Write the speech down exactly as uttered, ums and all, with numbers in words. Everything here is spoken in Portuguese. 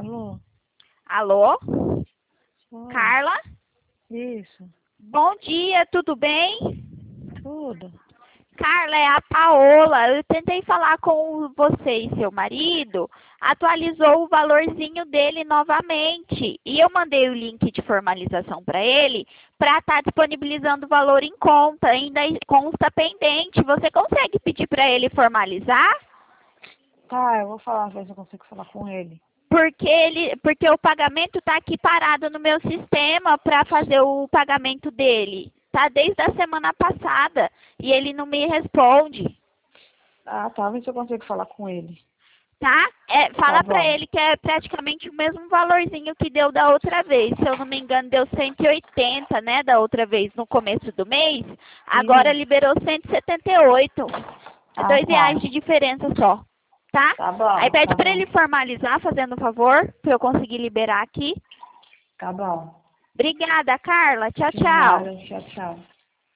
Alô? Alô? Oi. Carla? Isso. Bom dia, tudo bem? Tudo. Carla, é a Paola. Eu tentei falar com você e seu marido, atualizou o valorzinho dele novamente. E eu mandei o link de formalização para ele, para estar disponibilizando o valor em conta. Ainda consta pendente. Você consegue pedir para ele formalizar? Tá, eu vou falar, ver se eu consigo falar com ele. Porque, ele, porque o pagamento está aqui parado no meu sistema para fazer o pagamento dele. Tá desde a semana passada e ele não me responde, Ah, tá, ver se eu consigo falar com ele. tá? É, Tá fala para bom. ele que é praticamente o mesmo valorzinho que deu da outra vez. Se eu não me engano, deu cento e oitenta, né, da outra vez no começo do mês. Agora Isso. liberou cento e setenta e oito. É Ah, dois reais tá. de diferença só, tá? Tá Aí bom, pede tá para bom. ele formalizar, fazendo um favor, para eu conseguir liberar aqui. Tá bom. Obrigada, Carla. Tchau, De tchau. nada, tchau, tchau.